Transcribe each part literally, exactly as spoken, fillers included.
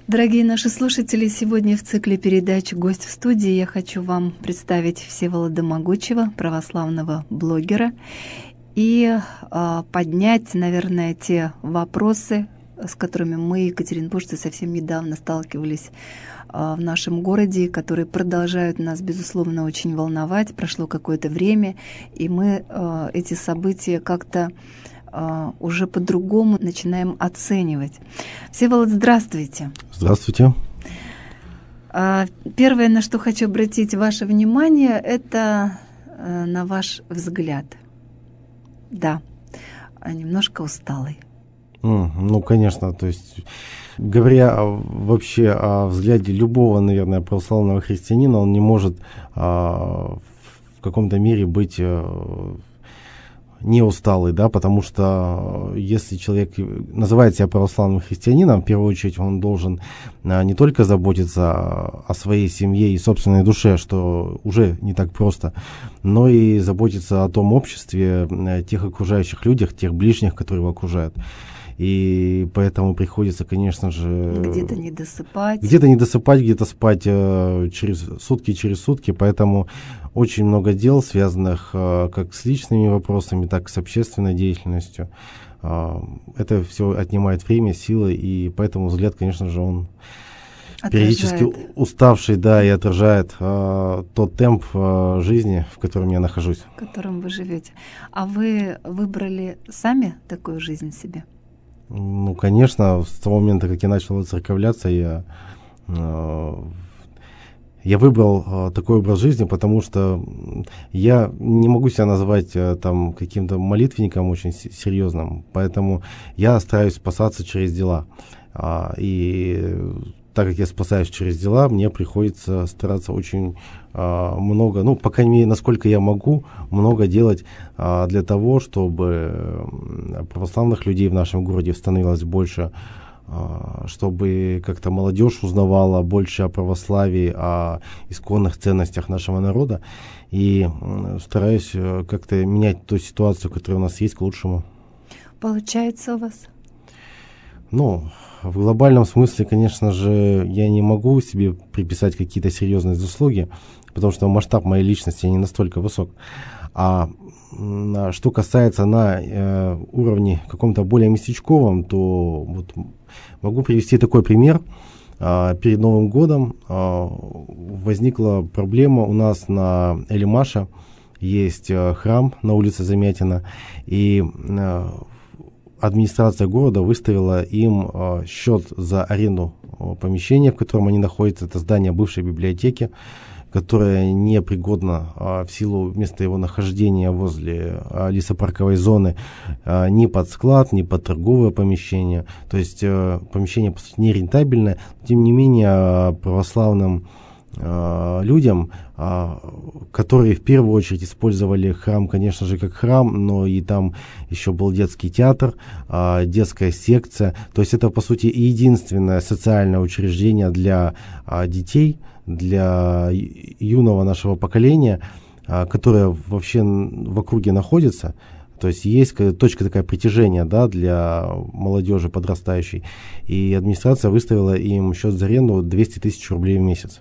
Дорогие наши слушатели, сегодня в цикле передач «Гость в студии» я хочу вам представить Всеволода Могучего, православного блогера, и э, поднять, наверное, те вопросы, с которыми мы, екатеринбуржцы, совсем недавно сталкивались э, в нашем городе, которые продолжают нас, безусловно, очень волновать. Прошло какое-то время, и мы э, эти события как-то уже по-другому начинаем оценивать. Всеволод, здравствуйте. Здравствуйте. Первое, на что хочу обратить ваше внимание, это на ваш взгляд. Да, немножко усталый. Ну, конечно, то есть, говоря вообще о взгляде любого, наверное, православного христианина, он не может а, в каком-то мере быть не усталый, да, потому что если человек называет себя православным христианином, в первую очередь он должен а, не только заботиться о своей семье и собственной душе, что уже не так просто, но и заботиться о том обществе, тех окружающих людях, тех ближних, которые его окружают. И поэтому приходится, конечно же... Где-то не досыпать. Где-то не досыпать, где-то спать э, через сутки, через сутки. Поэтому очень много дел, связанных э, как с личными вопросами, так и с общественной деятельностью. Э, это все отнимает время, силы, и поэтому взгляд, конечно же, он отражает. Периодически уставший, да, и отражает э, тот темп э, жизни, в котором я нахожусь. В котором вы живете. А вы выбрали сами такую жизнь себе? Ну, конечно, с того момента, как я начал воцерковляться, я, э, я выбрал э, такой образ жизни, потому что я не могу себя назвать э, там каким-то молитвенником очень с- серьезным, поэтому я стараюсь спасаться через дела. А, и так как я спасаюсь через дела, мне приходится стараться очень а, много, ну, по крайней мере, насколько я могу, много делать а, для того, чтобы православных людей в нашем городе становилось больше, а, чтобы как-то молодежь узнавала больше о православии, о исконных ценностях нашего народа. И м, стараюсь как-то менять ту ситуацию, которая у нас есть, к лучшему. Получается у вас? Ну, в глобальном смысле, конечно же, я не могу себе приписать какие-то серьезные заслуги, потому что масштаб моей личности не настолько высок. А что касается на э, уровне каком-то более местечковом, то вот могу привести такой пример. А, перед Новым годом а, возникла проблема у нас на Элимаше. Есть а, храм на улице Замятина, и а, администрация города выставила им э, счет за аренду э, помещения, в котором они находятся. Это здание бывшей библиотеки, которое непригодно э, в силу места его нахождения возле э, лесопарковой зоны э, ни под склад, ни под торговое помещение. То есть э, помещение, по сути, нерентабельное. Тем не менее, э, православным э, людям, э, которые в первую очередь использовали храм, конечно же, как храм, но и там еще был детский театр, э, детская секция. То есть это, по сути, единственное социальное учреждение для э, детей, для юного нашего поколения, э, которое вообще в округе находится. То есть есть точка такая притяжения, да, для молодежи подрастающей. И администрация выставила им счет за аренду двести тысяч рублей в месяц.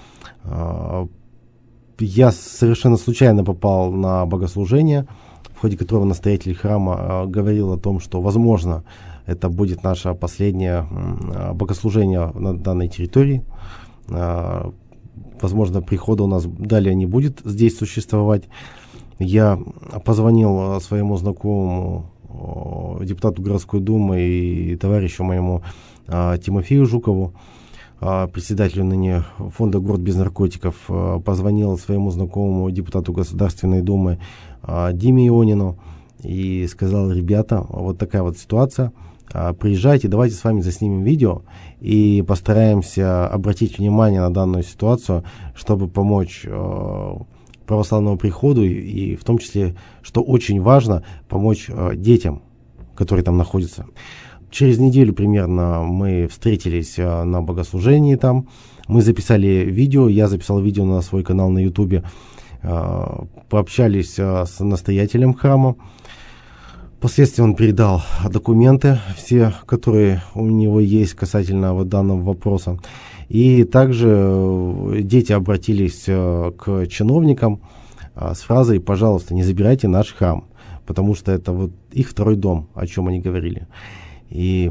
Я совершенно случайно попал на богослужение, в ходе которого настоятель храма говорил о том, что, возможно, это будет наше последнее богослужение на данной территории. Возможно, прихода у нас далее не будет здесь существовать. Я позвонил своему знакомому депутату городской думы и товарищу моему Тимофею Жукову, председателю ныне фонда «Город без наркотиков», позвонил своему знакомому депутату Государственной Думы Диме Ионину и сказал: ребята, вот такая вот ситуация, приезжайте, давайте с вами заснимем видео и постараемся обратить внимание на данную ситуацию, чтобы помочь православному приходу и, и в том числе, что очень важно, помочь детям, которые там находятся. Через неделю примерно мы встретились а, на богослужении там. Мы записали видео, я записал видео на свой канал на ютубе, а, пообщались а, с настоятелем храма, Впоследствии он передал документы, все, которые у него есть касательно вот данного вопроса. И также дети обратились к чиновникам с фразой: «Пожалуйста, не забирайте наш храм», потому что это вот их второй дом, о чем они говорили. И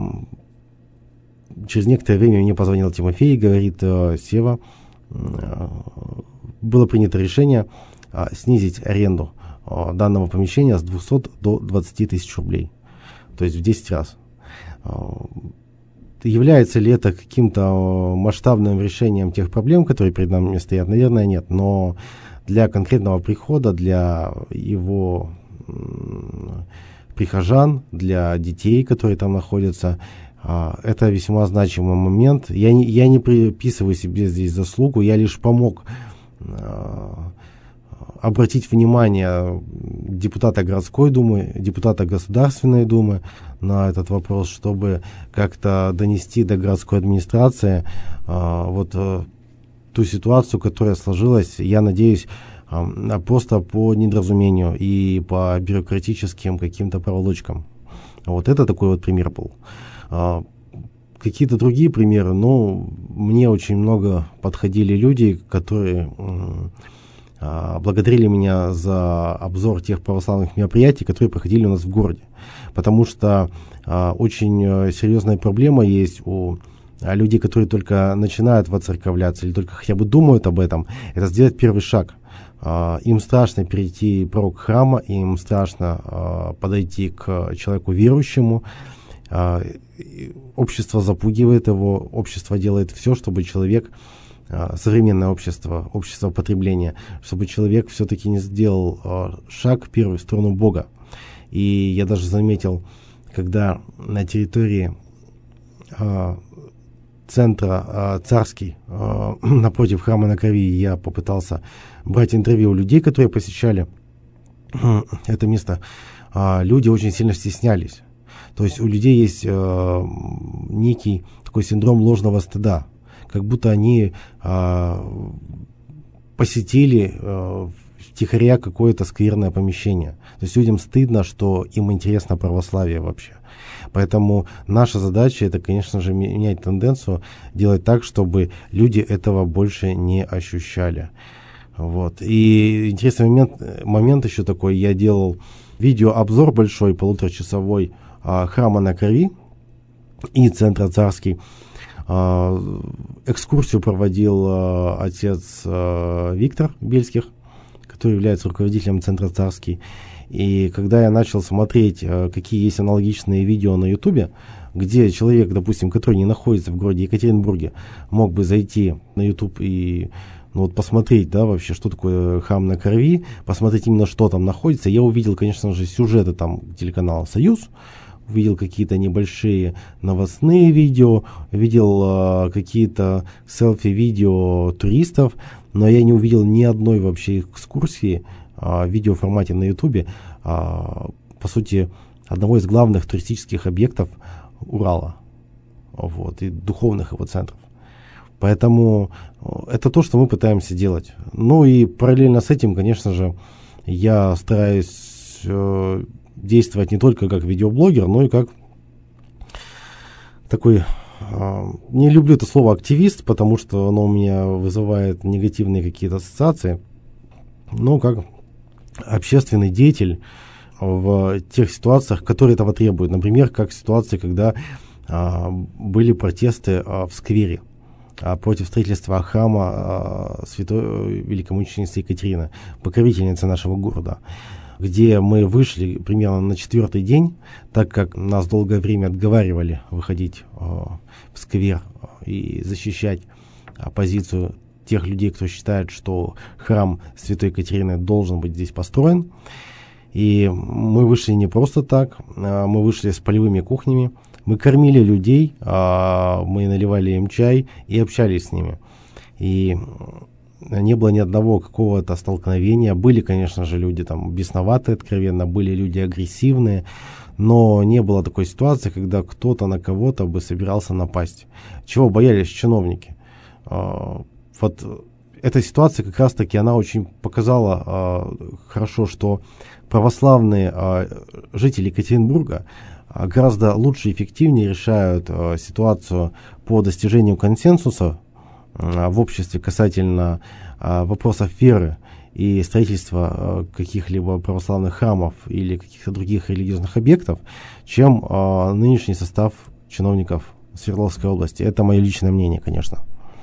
через некоторое время мне позвонил Тимофей и говорит: «Сева, было принято решение снизить аренду данного помещения с двухсот до двадцати тысяч рублей, то есть в десять раз». Является ли это каким-то масштабным решением тех проблем, которые перед нами стоят? Наверное, нет. Но для конкретного прихода, для его прихожан, для детей, которые там находятся, это весьма значимый момент. Я не, я не приписываю себе здесь заслугу, я лишь помог обратить внимание депутата городской думы, депутата Государственной думы на этот вопрос, чтобы как-то донести до городской администрации а, вот а, ту ситуацию, которая сложилась, я надеюсь, а, просто по недоразумению и по бюрократическим каким-то проволочкам. Вот это такой вот пример был. А, какие-то другие примеры, ну, мне очень много подходили люди, которые благодарили меня за обзор тех православных мероприятий, которые проходили у нас в городе. Потому что а, очень серьезная проблема есть у людей, которые только начинают воцерковляться или только хотя бы думают об этом, это сделать первый шаг. А, им страшно перейти порог храма, им страшно а, подойти к человеку верующему. А, общество запугивает его, общество делает все, чтобы человек, современное общество, общество потребления, чтобы человек все-таки не сделал uh, шаг первый в сторону Бога. И я даже заметил, когда на территории uh, центра uh, Царский, uh, напротив храма на Крови, я попытался брать интервью у людей, которые посещали uh, это место, uh, люди очень сильно стеснялись. То есть у людей есть uh, некий такой синдром ложного стыда, как будто они а, посетили а, втихаря какое-то скверное помещение. То есть людям стыдно, что им интересно православие вообще. Поэтому наша задача — это, конечно же, менять тенденцию, делать так, чтобы люди этого больше не ощущали. Вот. И интересный момент, момент еще такой. Я делал видеообзор большой, полуторачасовой, а, храма на Крови и центра Царский. Экскурсию проводил uh, отец uh, Виктор Бельских, который является руководителем центра Царский. И когда я начал смотреть, uh, какие есть аналогичные видео на Ютубе, где человек, допустим, который не находится в городе Екатеринбурге, мог бы зайти на Ютуб и ну, вот посмотреть, да, вообще, что такое храм на Крови, посмотреть именно, что там находится, я увидел, конечно же, сюжеты там телеканала «Союз», увидел какие-то небольшие новостные видео, видел а, какие-то селфи-видео туристов, но я не увидел ни одной вообще экскурсии а, в видеоформате на Ютубе, а, по сути, одного из главных туристических объектов Урала, вот, и духовных его центров. Поэтому это то, что мы пытаемся делать. Ну и параллельно с этим, конечно же, я стараюсь э, действовать не только как видеоблогер, но и как такой, э, не люблю это слово активист, потому что оно у меня вызывает негативные какие-то ассоциации, но как общественный деятель в тех ситуациях, которые этого требуют. Например, как ситуации, когда э, были протесты э, в сквере э, против строительства храма э, святой великомученицы Екатерины, покровительницы нашего города, где мы вышли примерно на четвертый день, так как нас долгое время отговаривали выходить э, в сквер и защищать э, позицию тех людей, кто считает, что храм святой Екатерины должен быть здесь построен. И мы вышли не просто так, э, мы вышли с полевыми кухнями, мы кормили людей, э, мы наливали им чай и общались с ними. И не было ни одного какого-то столкновения. Были, конечно же, люди там бесноватые откровенно, были люди агрессивные, но не было такой ситуации, когда кто-то на кого-то бы собирался напасть. Чего боялись чиновники? Вот эта ситуация как раз-таки, она очень показала а, хорошо, что православные а, жители Екатеринбурга а, гораздо лучше и эффективнее решают а, ситуацию по достижению консенсуса а, в обществе касательно а, вопросов веры и строительства а, каких-либо православных храмов или каких-то других религиозных объектов, чем а, нынешний состав чиновников Свердловской области. Это мое личное мнение, конечно.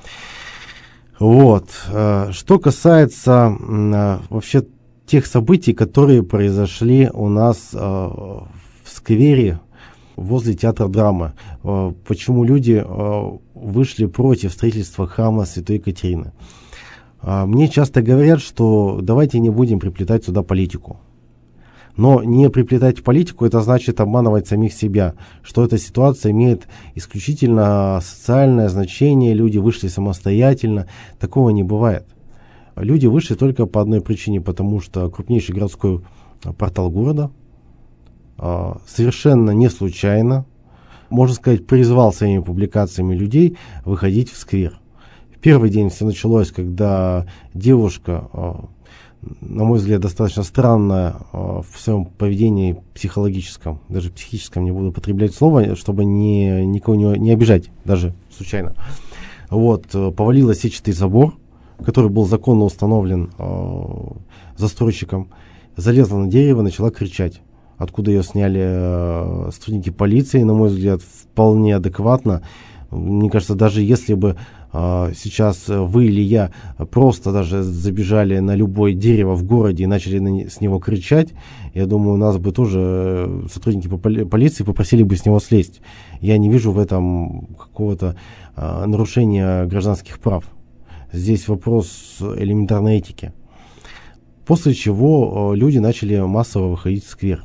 Вот. Что касается вообще тех событий, которые произошли у нас в сквере возле театра драмы. Почему люди вышли против строительства храма Святой Екатерины. Мне часто говорят, что давайте не будем приплетать сюда политику. Но не приплетать политику, это значит обманывать самих себя, что эта ситуация имеет исключительно социальное значение, люди вышли самостоятельно, такого не бывает. Люди вышли только по одной причине, потому что крупнейший городской портал города совершенно не случайно, можно сказать, призвал своими публикациями людей выходить в сквер. В первый день все началось, когда девушка, на мой взгляд, достаточно странная в своем поведении психологическом, даже психическом, не буду употреблять слово, чтобы не, никого не, не обижать, даже случайно. Вот, повалила сетчатый забор, который был законно установлен э, застройщиком, залезла на дерево, начала кричать. Откуда ее сняли э, сотрудники полиции, на мой взгляд, вполне адекватно. Мне кажется, даже если бы э, сейчас вы или я просто даже забежали на любое дерево в городе и начали на, с него кричать, я думаю, у нас бы тоже сотрудники полиции попросили бы с него слезть. Я не вижу в этом какого-то э, нарушения гражданских прав. Здесь вопрос элементарной этики. После чего э, люди начали массово выходить в сквер.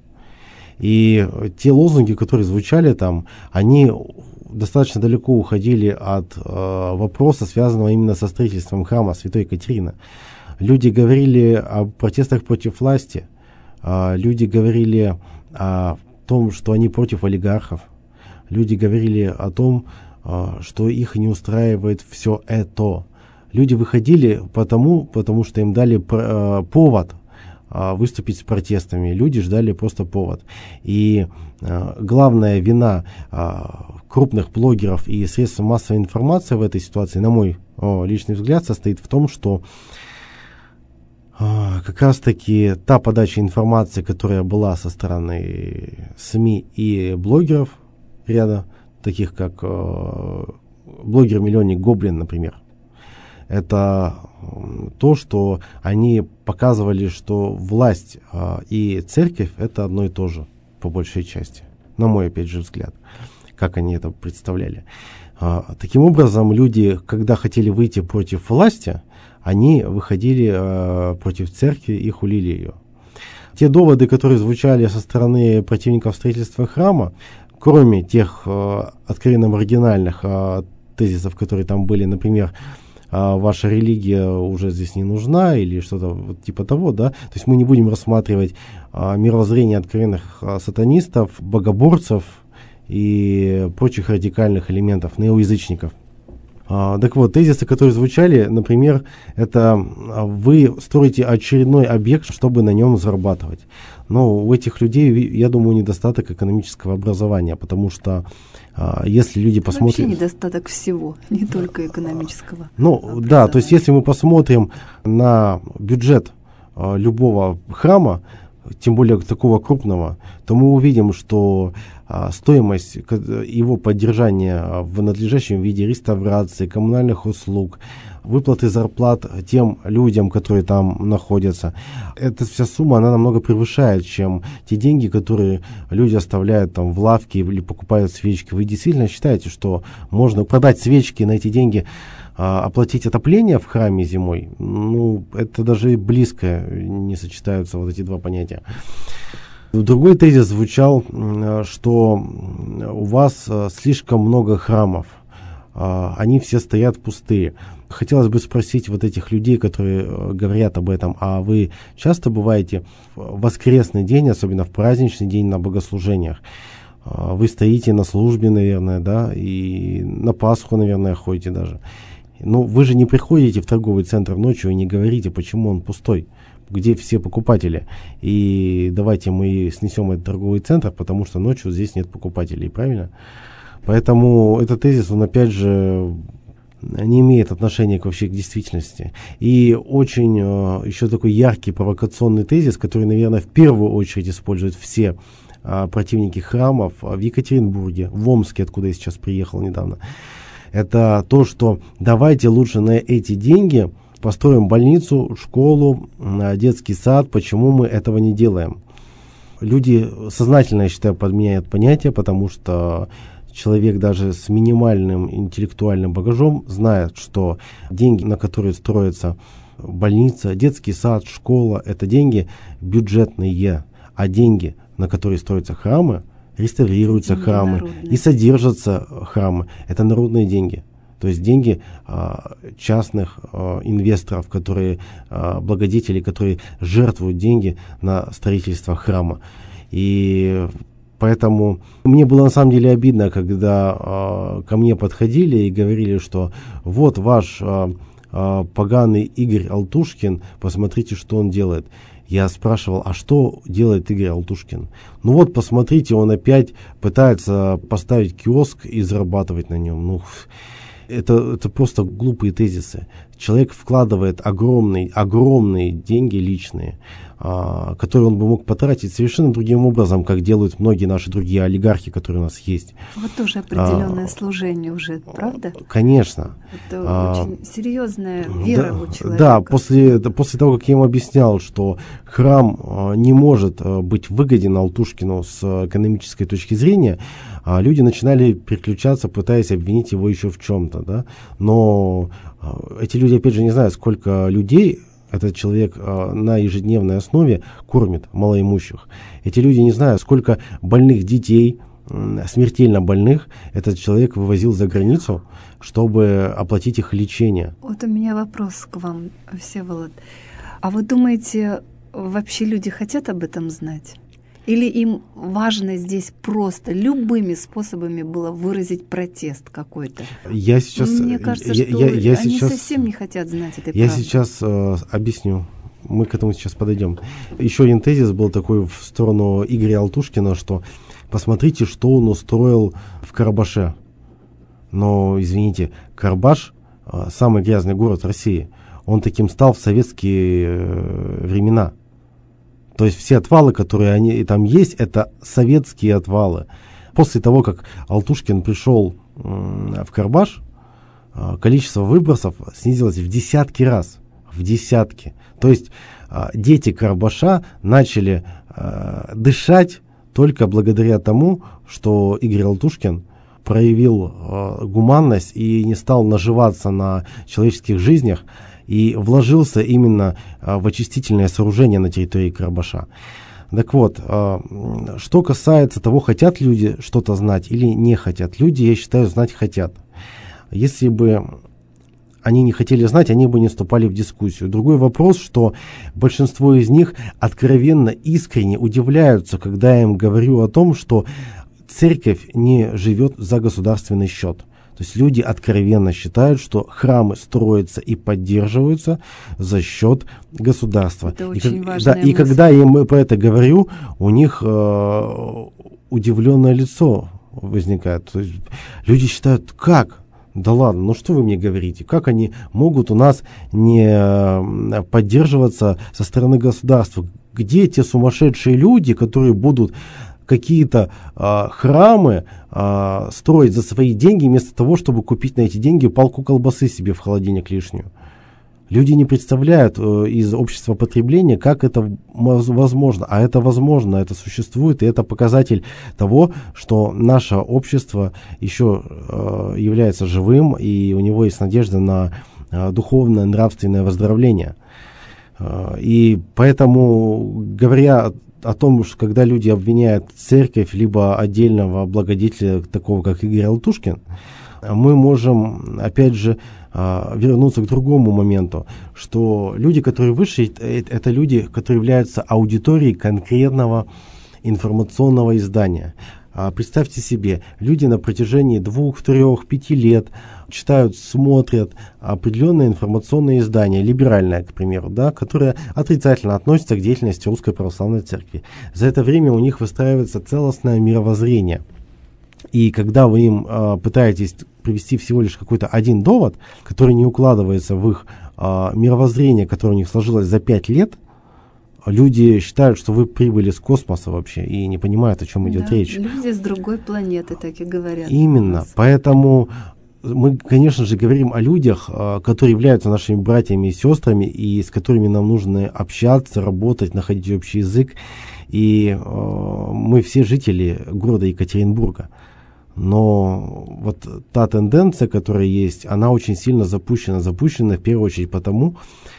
И те лозунги, которые звучали там, они достаточно далеко уходили от э, вопроса, связанного именно со строительством храма Святой Екатерины. Люди говорили о протестах против власти, э, люди говорили о том, что они против олигархов, люди говорили о том, э, что их не устраивает все это. Люди выходили потому, потому что им дали э, повод э, выступить с протестами. Люди ждали просто повод. И э, главная вина э, крупных блогеров и средств массовой информации в этой ситуации, на мой э, личный взгляд, состоит в том, что э, как раз-таки та подача информации, которая была со стороны СМИ и блогеров ряда, таких как э, блогер-миллионник Гоблин, например, это то, что они показывали, что власть а, и церковь это одно и то же, по большей части, на мой, опять же, взгляд, как они это представляли. А, таким образом, люди, когда хотели выйти против власти, они выходили а, против церкви и хулили ее. Те доводы, которые звучали со стороны противников строительства храма, кроме тех а, откровенно маргинальных а, тезисов, которые там были, например, ваша религия уже здесь не нужна или что-то вот типа того, да, то есть мы не будем рассматривать а, мировоззрение откровенных а, сатанистов, богоборцев и прочих радикальных элементов, неоязычников. А, так вот, тезисы, которые звучали, например, это вы строите очередной объект, чтобы на нем зарабатывать. Но у этих людей, я думаю, недостаток экономического образования, потому что а, если люди это посмотрят... Вообще недостаток всего, не только экономического. Ну да, то есть если мы посмотрим на бюджет а, любого храма, тем более такого крупного, то мы увидим, что а, стоимость его поддержания в надлежащем виде, реставрации, коммунальных услуг, выплаты зарплат тем людям, которые там находятся, эта вся сумма, она намного превышает, чем те деньги, которые люди оставляют там в лавке или покупают свечки. Вы действительно считаете, что можно продать свечки на эти деньги, а, оплатить отопление в храме зимой? Ну, это даже и близко не сочетаются вот эти два понятия. Другой тезис звучал, что у вас слишком много храмов, они все стоят пустые. Хотелось бы спросить вот этих людей, которые говорят об этом, а вы часто бываете в воскресный день, особенно в праздничный день на богослужениях? Вы стоите на службе, наверное, да, и на Пасху, наверное, ходите даже. Ну, вы же не приходите в торговый центр ночью и не говорите, почему он пустой, где все покупатели. И давайте мы снесем этот торговый центр, потому что ночью здесь нет покупателей, правильно? Поэтому этот тезис, он опять же не имеет отношения вообще к действительности. И очень э, еще такой яркий провокационный тезис, который, наверное, в первую очередь используют все э, противники храмов в Екатеринбурге, в Омске, откуда я сейчас приехал недавно. Это то, что давайте лучше на эти деньги построим больницу, школу, детский сад. Почему мы этого не делаем? Люди сознательно, я считаю, подменяют понятия, потому что человек даже с минимальным интеллектуальным багажом знает, что деньги, на которые строится больница, детский сад, школа, это деньги бюджетные, а деньги, на которые строятся храмы, реставрируются деньги храмы народные. И содержатся храмы, это народные деньги. То есть деньги а, частных а, инвесторов, которые а, благодетели, которые жертвуют деньги на строительство храма. И поэтому мне было на самом деле обидно, когда а, ко мне подходили и говорили, что вот ваш а, а, поганый Игорь Алтушкин, посмотрите, что он делает. Я спрашивал, а что делает Игорь Алтушкин? Ну вот, посмотрите, он опять пытается поставить киоск и зарабатывать на нем. Ну, это, это просто глупые тезисы. Человек вкладывает огромные, огромные деньги личные, а, которые он бы мог потратить совершенно другим образом, как делают многие наши другие олигархи, которые у нас есть. Вот тоже определенное а, служение уже, правда? Конечно. Это а, очень серьезная вера да, у человека. Да, после, после того, как я им объяснял, что храм а, не может а, быть выгоден Алтушкину с экономической точки зрения, а, люди начинали переключаться, пытаясь обвинить его еще в чем-то. Да? Но а, эти люди, опять же, не знают, сколько людей этот человек э, на ежедневной основе кормит малоимущих. Эти люди не знают, сколько больных детей, э, смертельно больных, этот человек вывозил за границу, чтобы оплатить их лечение. Вот у меня вопрос к вам, Всеволод. А вы думаете, вообще люди хотят об этом знать? Или им важно здесь просто любыми способами было выразить протест какой-то? Я сейчас, Мне кажется, я, что я, я они сейчас, совсем не хотят знать этой я правды. Я сейчас э, объясню. Мы к этому сейчас подойдем. Еще один тезис был такой в сторону Игоря Алтушкина, что посмотрите, что он устроил в Карабаше. Но, извините, Карабаш э, самый грязный город в России. Он таким стал в советские э, времена. То есть все отвалы, которые они, там есть, это советские отвалы. После того, как Алтушкин пришел э, в Карабаш, э, количество выбросов снизилось в десятки раз. В десятки. То есть э, дети Карабаша начали э, дышать только благодаря тому, что Игорь Алтушкин проявил э, гуманность и не стал наживаться на человеческих жизнях, и вложился именно а, в очистительное сооружение на территории Карабаша. Так вот, а, что касается того, хотят люди что-то знать или не хотят. Люди, я считаю, знать хотят. Если бы они не хотели знать, они бы не вступали в дискуссию. Другой вопрос, что большинство из них откровенно, искренне удивляются, когда я им говорю о том, что церковь не живет за государственный счет. То есть люди откровенно считают, что храмы строятся и поддерживаются за счет государства. Это и, очень как, важная да, мысль. И когда я им про это говорю, у них э, удивленное лицо возникает. То есть люди считают, как? Да ладно, ну что вы мне говорите? Как они могут у нас не поддерживаться со стороны государства? Где те сумасшедшие люди, которые будут какие-то а, храмы а, строить за свои деньги, вместо того, чтобы купить на эти деньги палку колбасы себе в холодильник лишнюю? Люди не представляют э, из общества потребления, как это возможно. А это возможно, это существует, и это показатель того, что наше общество еще э, является живым, и у него есть надежда на э, духовное, нравственное выздоровление. Э, и поэтому, говоря о том, что когда люди обвиняют церковь, либо отдельного благодетеля, такого как Игорь Алтушкин, мы можем, опять же, вернуться к другому моменту, что люди, которые вышли, это люди, которые являются аудиторией конкретного информационного издания. Представьте себе, люди на протяжении двух, трех, пяти лет читают, смотрят определенные информационные издания, либеральное, к примеру, да, которые отрицательно относятся к деятельности Русской Православной Церкви. За это время у них выстраивается целостное мировоззрение. И когда вы им э, пытаетесь привести всего лишь какой-то один довод, который не укладывается в их э, мировоззрение, которое у них сложилось за пять лет, люди считают, что вы прибыли с космоса вообще и не понимают, о чем идет да, речь. Люди с другой планеты так и говорят. Именно. Поэтому мы, конечно же, говорим о людях, которые являются нашими братьями и сестрами, и с которыми нам нужно общаться, работать, находить общий язык. И э, мы все жители города Екатеринбурга. Но вот та тенденция, которая есть, она очень сильно запущена. Запущена в первую очередь потому,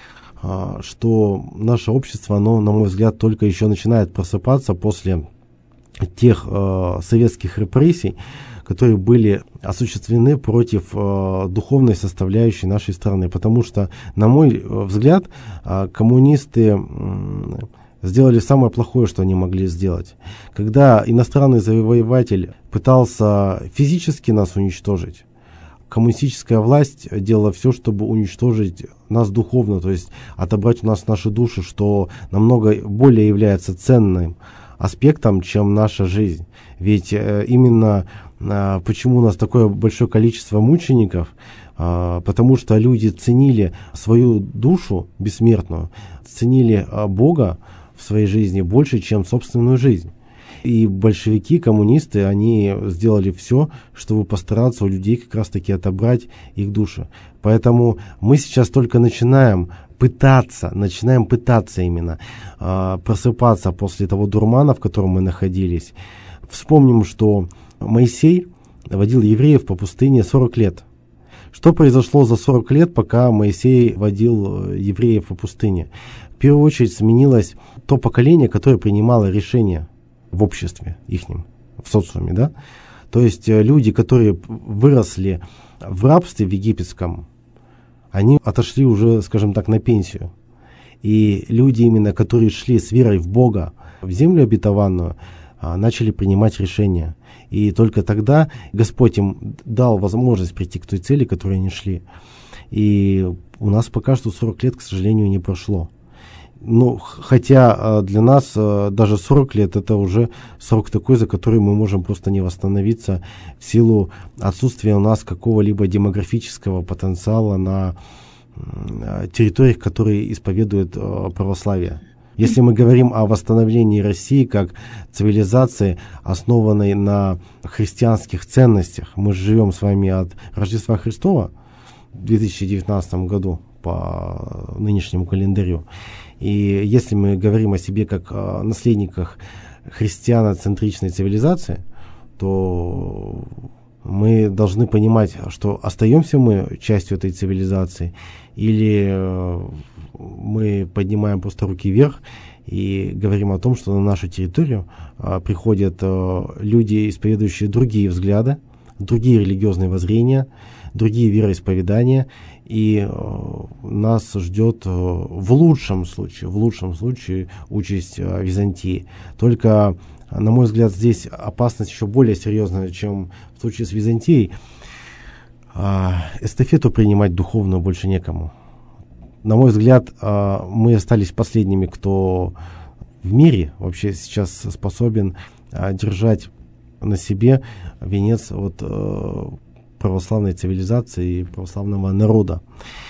что наше общество, оно, на мой взгляд, только еще начинает просыпаться после тех э, советских репрессий, которые были осуществлены против э, духовной составляющей нашей страны. Потому что, на мой взгляд, э, коммунисты э, сделали самое плохое, что они могли сделать. Когда иностранный завоеватель пытался физически нас уничтожить, коммунистическая власть делала все, чтобы уничтожить нас духовно, то есть отобрать у нас наши души, что намного более является ценным аспектом, чем наша жизнь. Ведь э, именно э, почему у нас такое большое количество мучеников, э, потому что люди ценили свою душу бессмертную, ценили э, Бога в своей жизни больше, чем собственную жизнь. И большевики, коммунисты, они сделали все, чтобы постараться у людей как раз-таки отобрать их души. Поэтому мы сейчас только начинаем пытаться, начинаем пытаться именно э, просыпаться после того дурмана, в котором мы находились. Вспомним, что Моисей водил евреев по пустыне сорок лет. Что произошло за сорок лет, пока Моисей водил евреев по пустыне? В первую очередь сменилось то поколение, которое принимало решения в обществе ихнем, в социуме, да? То есть люди, которые выросли в рабстве в египетском, они отошли уже, скажем так, на пенсию. И люди, именно которые шли с верой в Бога, в землю обетованную, начали принимать решения. И только тогда Господь им дал возможность прийти к той цели, к которой они шли. И у нас пока что сорок лет, к сожалению, не прошло. Ну, хотя для нас даже сорок лет это уже срок такой, за который мы можем просто не восстановиться в силу отсутствия у нас какого-либо демографического потенциала на территориях, которые исповедуют православие. Если мы говорим о восстановлении России как цивилизации, основанной на христианских ценностях, мы живем с вами от Рождества Христова в две тысячи девятнадцатом году по нынешнему календарю. И если мы говорим о себе как о наследниках христианоцентричной цивилизации, то мы должны понимать, что остаемся мы частью этой цивилизации, или мы поднимаем просто руки вверх и говорим о том, что на нашу территорию а, приходят а, люди, исповедующие другие взгляды, другие религиозные воззрения, другие вероисповедания, и э, нас ждет э, в лучшем случае, в лучшем случае участь э, Византии. Только, на мой взгляд, здесь опасность еще более серьезная, чем в случае с Византией. Э, эстафету принимать духовную больше некому. На мой взгляд, э, мы остались последними, кто в мире вообще сейчас способен э, держать на себе венец вот э, православной цивилизации и православного народа.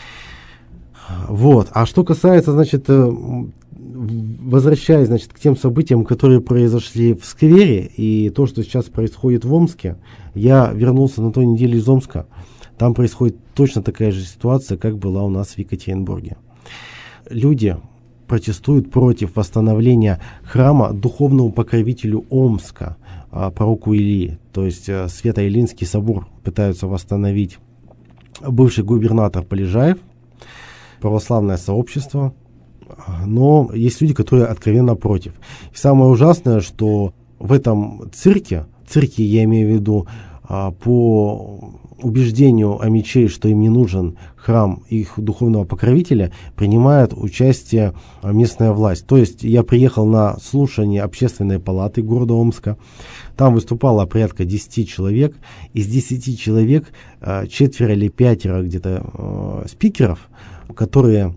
Вот. А что касается, значит, возвращаясь, значит, к тем событиям, которые произошли в сквере, и то, что сейчас происходит в Омске, я вернулся на той неделе из Омска. Там происходит точно такая же ситуация, как была у нас в Екатеринбурге. Люди протестуют против восстановления храма духовному покровителю Омска, пророку Илии, то есть Свято-Илинский собор пытаются восстановить бывший губернатор Полежаев, православное сообщество, но есть люди, которые откровенно против. И самое ужасное, что в этом цирке, цирке я имею в виду по убеждению амичей, что им не нужен храм их духовного покровителя, принимает участие местная власть. То есть я приехал на слушание общественной палаты города Омска. Там выступало порядка десяти человек. Из десяти человек четверо или пятеро где-то спикеров, которые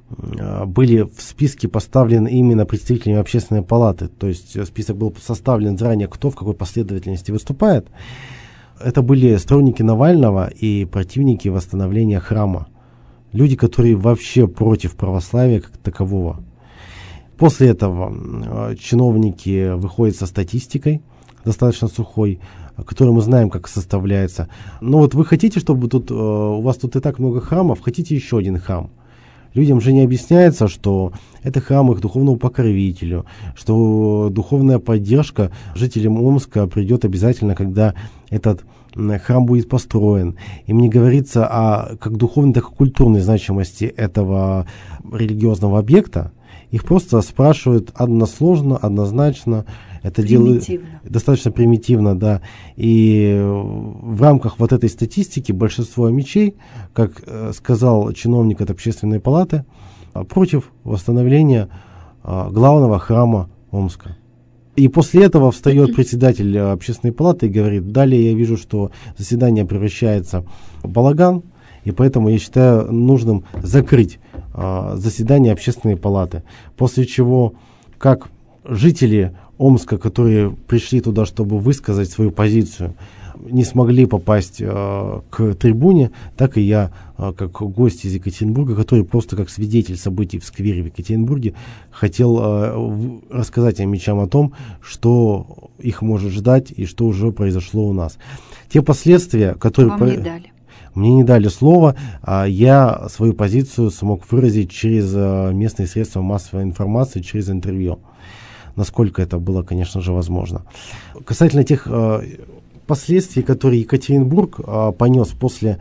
были в списке поставлены именно представителями общественной палаты. То есть список был составлен заранее, кто в какой последовательности выступает. Это были сторонники Навального и противники восстановления храма. Люди, которые вообще против православия как такового. После этого чиновники выходят со статистикой, достаточно сухой, которую мы знаем, как составляется. Но вот вы хотите, чтобы тут, у вас тут и так много храмов, хотите еще один храм. Людям же не объясняется, что это храм их духовному покровителю, что духовная поддержка жителям Омска придет обязательно, когда этот храм будет построен. Им не говорится о как духовной, так и культурной значимости этого религиозного объекта. Их просто спрашивают односложно, однозначно. Это делают достаточно примитивно, да. И в рамках вот этой статистики большинство амичей, как сказал чиновник от общественной палаты, против восстановления главного храма Омска. И после этого встает председатель общественной палаты и говорит: далее я вижу, что заседание превращается в балаган, и поэтому я считаю нужным закрыть заседание общественной палаты. После чего, как жители Омска, которые пришли туда, чтобы высказать свою позицию, не смогли попасть э, к трибуне, так и я, э, как гость из Екатеринбурга, который просто как свидетель событий в сквере в Екатеринбурге, хотел э, в, рассказать амичам о том, что их может ждать и что уже произошло у нас. Те последствия, которые... Вам не дали. Мне не дали слова, а я свою позицию смог выразить через э, местные средства массовой информации, через интервью. Насколько это было, конечно же, возможно. Касательно тех э, последствий, которые Екатеринбург э, понес после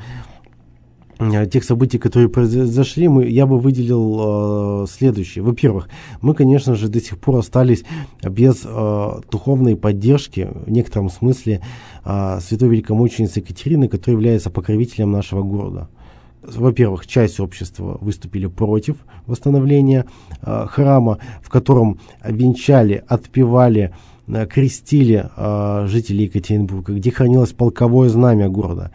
э, тех событий, которые произошли, мы, я бы выделил э, следующее. Во-первых, мы, конечно же, до сих пор остались без э, духовной поддержки, в некотором смысле, э, святой великомученицы Екатерины, которая является покровителем нашего города. Во-первых, часть общества выступили против восстановления э, храма, в котором венчали, отпевали, э, крестили э, жителей Екатеринбурга, где хранилось полковое знамя города.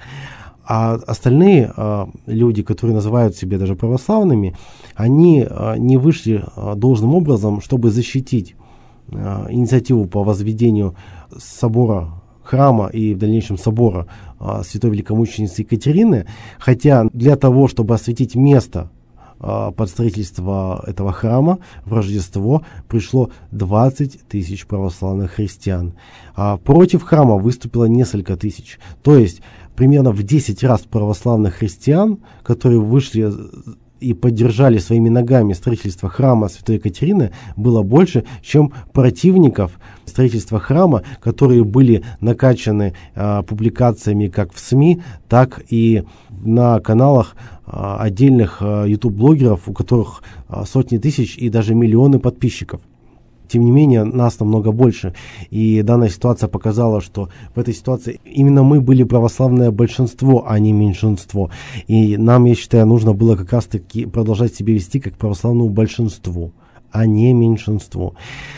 А остальные э, люди, которые называют себя даже православными, они э, не вышли э, должным образом, чтобы защитить э, инициативу по возведению собора, храма и в дальнейшем собора а, святой великомученицы Екатерины, хотя для того, чтобы осветить место а, под строительство этого храма в Рождество, пришло двадцать тысяч православных христиан. А против храма выступило несколько тысяч. То есть примерно в десять раз православных христиан, которые вышли и поддержали своими ногами строительство храма святой Екатерины, было больше, чем противников строительства храма, которые были накачаны а, публикациями как в СМИ, так и на каналах а, отдельных а, YouTube-блогеров, у которых а, сотни тысяч и даже миллионы подписчиков. Тем не менее, нас намного больше. И данная ситуация показала, что в этой ситуации именно мы были православное большинство, а не меньшинство. И нам, я считаю, нужно было как раз-таки продолжать себя вести как православному большинству, а не меньшинству.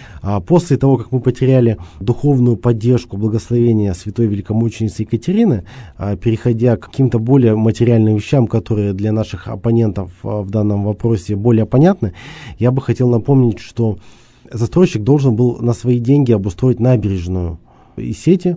А после того, как мы потеряли духовную поддержку, благословения святой великомученицы Екатерины, а, переходя к каким-то более материальным вещам, которые для наших оппонентов а, в данном вопросе более понятны, я бы хотел напомнить, что застройщик должен был на свои деньги обустроить набережную и сети,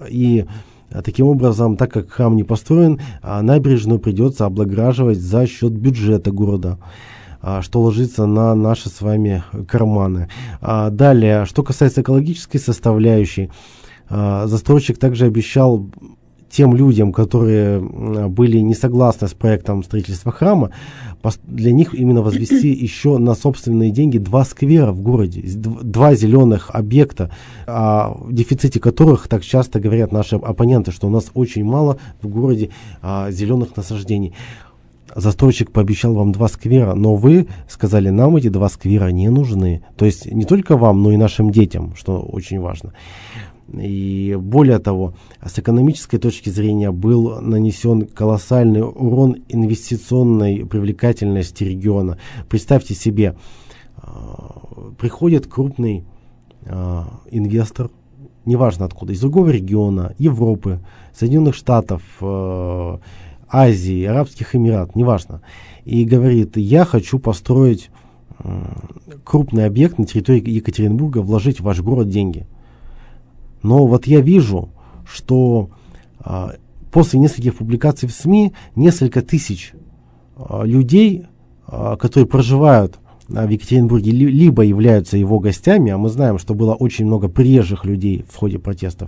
и таким образом, так как храм не построен, набережную придется облагораживать за счет бюджета города, что ложится на наши с вами карманы. Далее, что касается экологической составляющей, застройщик также обещал тем людям, которые были не согласны с проектом строительства храма, для них именно возвести еще на собственные деньги два сквера в городе, два зеленых объекта, о дефиците которых так часто говорят наши оппоненты, что у нас очень мало в городе а, зеленых насаждений. Застройщик пообещал вам два сквера, но вы сказали, нам эти два сквера не нужны. То есть не только вам, но и нашим детям, что очень важно. И более того, с экономической точки зрения был нанесен колоссальный урон инвестиционной привлекательности региона. Представьте себе, приходит крупный инвестор, неважно откуда, из другого региона, Европы, Соединенных Штатов, Азии, Арабских Эмиратов, неважно, и говорит: я хочу построить крупный объект на территории Екатеринбурга, вложить в ваш город деньги. Но вот я вижу, что а, после нескольких публикаций в СМИ несколько тысяч а, людей, а, которые проживают а, в Екатеринбурге, ли, либо являются его гостями, а мы знаем, что было очень много приезжих людей в ходе протестов.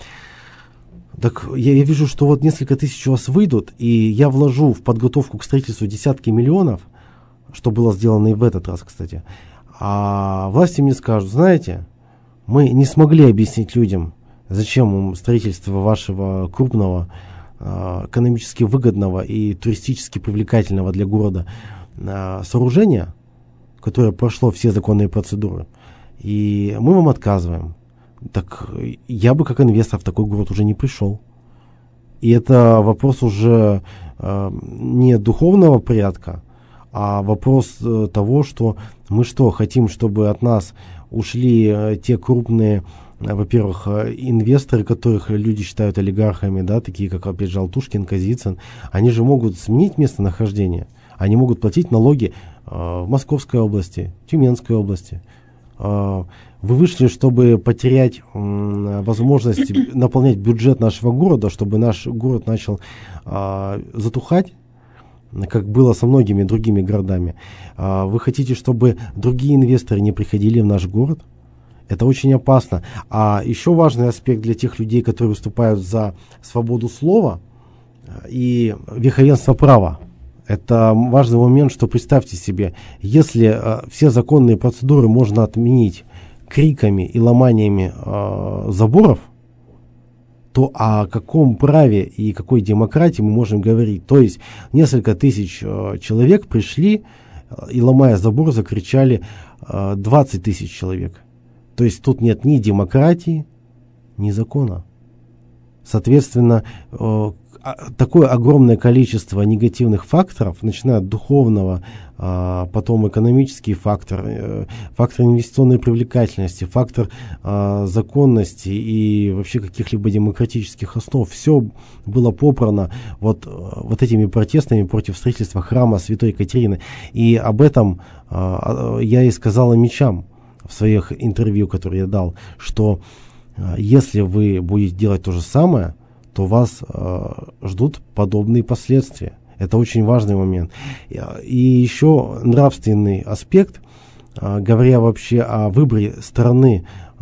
Так я, я вижу, что вот несколько тысяч у вас выйдут, и я вложу в подготовку к строительству десятки миллионов, что было сделано и в этот раз, кстати. А власти мне скажут: знаете, мы не смогли объяснить людям, зачем им строительство вашего крупного, экономически выгодного и туристически привлекательного для города сооружения, которое прошло все законные процедуры, и мы вам отказываем. Так я бы как инвестор в такой город уже не пришел. И это вопрос уже не духовного порядка, а вопрос того, что мы что, хотим, чтобы от нас ушли те крупные, во-первых, инвесторы, которых люди считают олигархами, да, такие как, опять же, Алтушкин, Казицын. Они же могут сменить местонахождение. Они могут платить налоги э, в Московской области, Тюменской области. Э, вы вышли, чтобы потерять э, возможность наполнять бюджет нашего города, чтобы наш город начал э, затухать, как было со многими другими городами. Вы хотите, чтобы другие инвесторы не приходили в наш город? Это очень опасно. А еще важный аспект для тех людей, которые выступают за свободу слова и верховенство права. Это важный момент, что представьте себе, если все законные процедуры можно отменить криками и ломаниями заборов, то о каком праве и какой демократии мы можем говорить? То есть несколько тысяч э, человек пришли э, и, ломая забор, закричали э, двадцать тысяч человек. То есть тут нет ни демократии, ни закона. Соответственно, э, такое огромное количество негативных факторов, начиная от духовного, э, потом экономический фактор, э, фактор инвестиционной привлекательности, фактор э, законности и вообще каких-либо демократических основ, все было попрано вот, вот этими протестами против строительства храма Святой Екатерины. И об этом э, я и сказал мечам в своих интервью, которые я дал, что э, если вы будете делать то же самое, то вас э, ждут подобные последствия. Это очень важный момент. И еще нравственный аспект, э, говоря вообще о выборе стороны,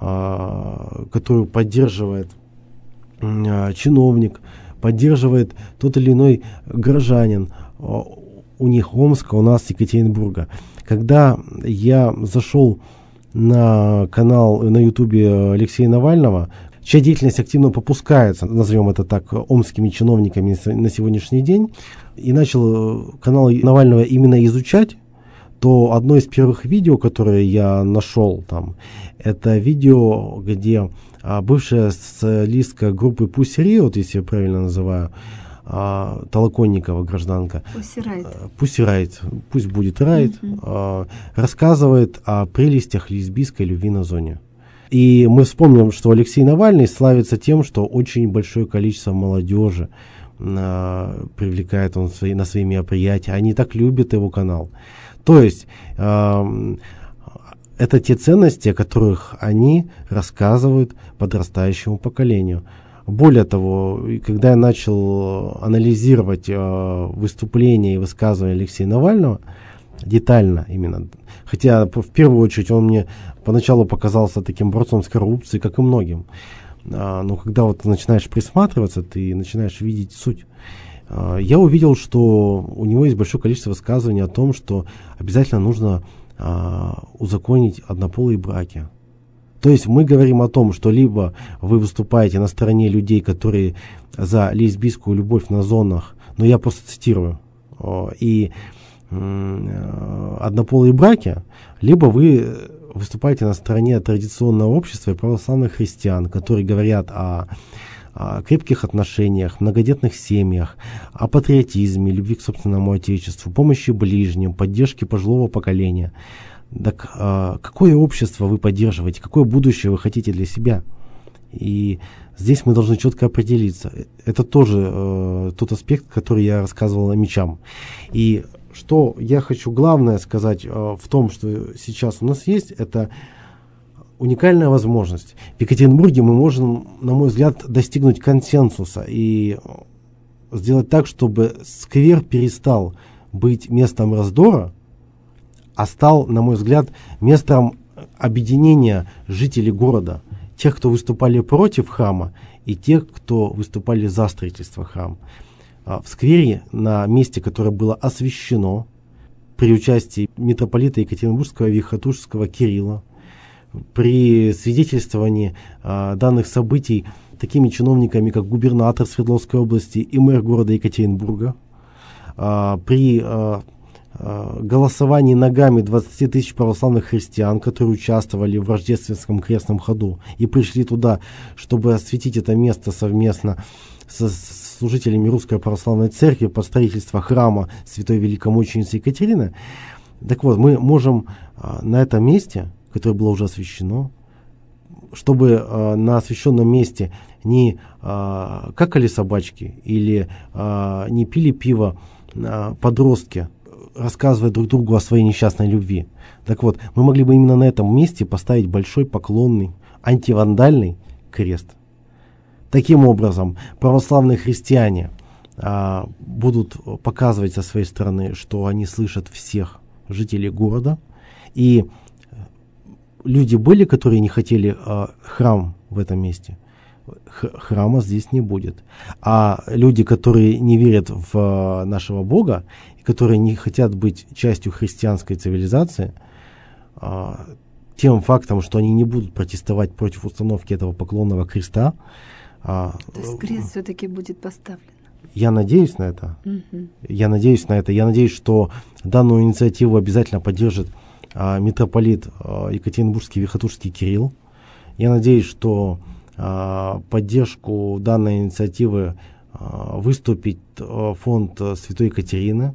э, которую поддерживает э, чиновник, поддерживает тот или иной гражданин. Э, у них Омска, у нас Екатеринбурга. Когда я зашел на канал на ютубе Алексея Навального, чья деятельность активно попускается, назовем это так, омскими чиновниками на сегодняшний день, и начал канал Навального именно изучать, то одно из первых видео, которое я нашел там, это видео, где а, бывшая социалистка группы Pussy Riot, если я правильно называю, а, Толоконникова, гражданка, Pussy Riot, Pussy Riot, пусть будет Riot, uh-huh. а, рассказывает о прелестях лесбийской любви на зоне. И мы вспомним, что Алексей Навальный славится тем, что очень большое количество молодежи э, привлекает он свои, на свои мероприятия. Они так любят его канал. То есть э, это те ценности, о которых они рассказывают подрастающему поколению. Более того, когда я начал анализировать э, выступления и высказывания Алексея Навального, детально именно, хотя в первую очередь он мне поначалу показался таким борцом с коррупцией, как и многим, а, но когда вот начинаешь присматриваться, ты начинаешь видеть суть. А, я увидел, что у него есть большое количество высказываний о том, что обязательно нужно а, узаконить однополые браки. То есть мы говорим о том, что либо вы выступаете на стороне людей, которые за лесбийскую любовь на зонах, но я просто цитирую, и однополые браки, либо вы выступаете на стороне традиционного общества и православных христиан, которые говорят о, о крепких отношениях, многодетных семьях, о патриотизме, любви к собственному отечеству, помощи ближним, поддержке пожилого поколения. Так а, какое общество вы поддерживаете, какое будущее вы хотите для себя? И здесь мы должны четко определиться. Это тоже э, тот аспект, который я рассказывал о мечам. И что я хочу главное сказать э, в том, что сейчас у нас есть, это уникальная возможность. В Екатеринбурге мы можем, на мой взгляд, достигнуть консенсуса и сделать так, чтобы сквер перестал быть местом раздора, а стал, на мой взгляд, местом объединения жителей города. Тех, кто выступали против храма, и тех, кто выступали за строительство храма. В сквере, на месте, которое было освящено при участии митрополита Екатеринбургского и Хатушского Кирилла, при свидетельствовании а, данных событий такими чиновниками, как губернатор Свердловской области и мэр города Екатеринбурга, а, при а, голосовании ногами двадцати тысяч православных христиан, которые участвовали в рождественском крестном ходу и пришли туда, чтобы осветить это место совместно со служителями Русской Православной Церкви под строительство храма Святой Великомученицы Екатерины. Так вот, мы можем на этом месте, которое было уже освящено, чтобы на освященном месте не какали собачки или не пили пиво подростки, рассказывая друг другу о своей несчастной любви. Так вот, мы могли бы именно на этом месте поставить большой поклонный, антивандальный крест. Таким образом, православные христиане а, будут показывать со своей стороны, что они слышат всех жителей города. И люди были, которые не хотели а, храм в этом месте. Х- храма здесь не будет. А люди, которые не верят в а, нашего Бога, которые не хотят быть частью христианской цивилизации, а, тем фактом, что они не будут протестовать против установки этого поклонного креста. А, То есть крест все-таки будет поставлен? Я надеюсь на это. Угу. Я надеюсь на это. Я надеюсь, что данную инициативу обязательно поддержит а, митрополит а, Екатеринбургский Верхотурский Кирилл. Я надеюсь, что а, поддержку данной инициативы а, выступит а, фонд Святой Екатерины.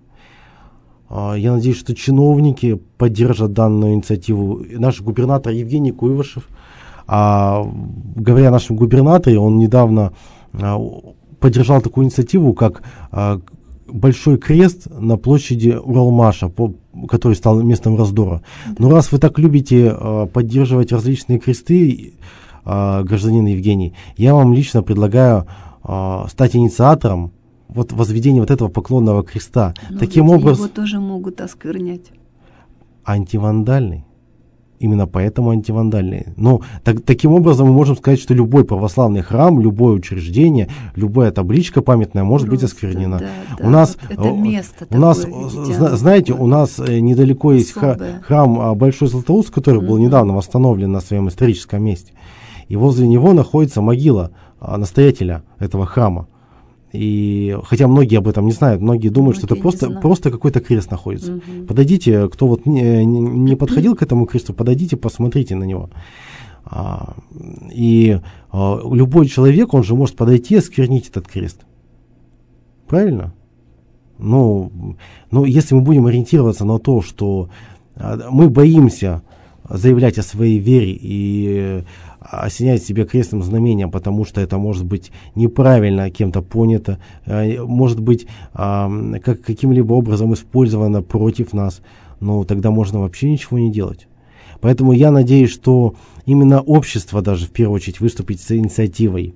Я надеюсь, что чиновники поддержат данную инициативу. Наш губернатор Евгений Куйвашев, а, говоря о нашем губернаторе, он недавно а, поддержал такую инициативу, как а, Большой крест на площади Уралмаша, по, который стал местом раздора. Но раз вы так любите а, поддерживать различные кресты, а, гражданин Евгений, я вам лично предлагаю а, стать инициатором вот возведение вот этого поклонного креста. Но Таким ведь образом, его тоже могут осквернять. Антивандальный. Именно поэтому антивандальный. Но так, таким образом мы можем сказать, что любой православный храм, любое учреждение, любая табличка памятная может Просто, быть осквернена. Да, у да, нас, вот это место у нас такое, видите, зна, знаете, у нас недалеко есть особое. храм Большой Златоуст, который mm-hmm. был недавно восстановлен на своем историческом месте. И возле него находится могила настоятеля этого храма. И хотя многие об этом не знают, многие думают, многие что это просто, просто какой-то крест находится. Угу. Подойдите, кто вот не, не подходил к этому кресту, подойдите, посмотрите на него. А, и а, любой человек, он же может подойти и осквернить этот крест. Правильно? Ну, ну, если мы будем ориентироваться на то, что а, мы боимся заявлять о своей вере и осенять себя крестным знамением, потому что это может быть неправильно кем-то понято, может быть как, каким-либо образом использовано против нас, но тогда можно вообще ничего не делать. Поэтому я надеюсь, что именно общество даже в первую очередь выступит с инициативой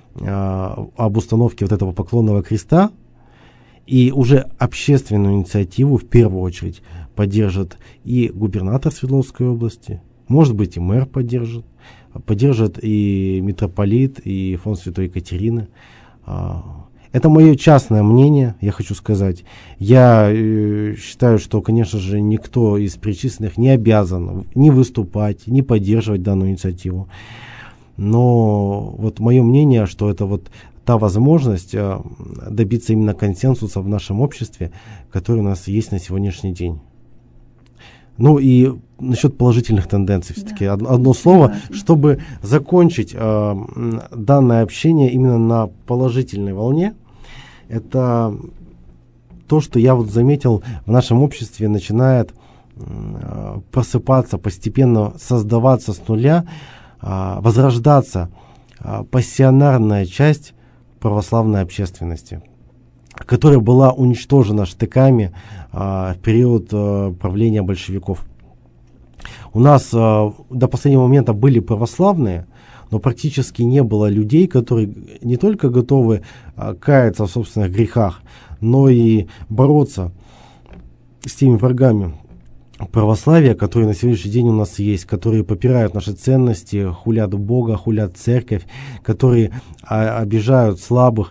об установке вот этого поклонного креста, и уже общественную инициативу в первую очередь поддержит и губернатор Свердловской области, может быть и мэр поддержит, поддержит и митрополит, и фонд Святой Екатерины. Это мое частное мнение, я хочу сказать. Я э, считаю, что, конечно же, никто из перечисленных не обязан ни выступать, ни поддерживать данную инициативу. Но вот мое мнение, что это вот та возможность э, добиться именно консенсуса в нашем обществе, который у нас есть на сегодняшний день. Ну и насчет положительных тенденций, все-таки да. одно слово, важно. Чтобы закончить э, данное общение именно на положительной волне, это то, что я вот заметил в нашем обществе начинает э, просыпаться, постепенно создаваться с нуля, э, возрождаться э, пассионарная часть православной общественности, которая была уничтожена штыками а, в период а, правления большевиков. У нас а, до последнего момента были православные, но практически не было людей, которые не только готовы а, каяться в собственных грехах, но и бороться с теми врагами православия, которые на сегодняшний день у нас есть, которые попирают наши ценности, хулят Бога, хулят церковь, которые а, обижают слабых.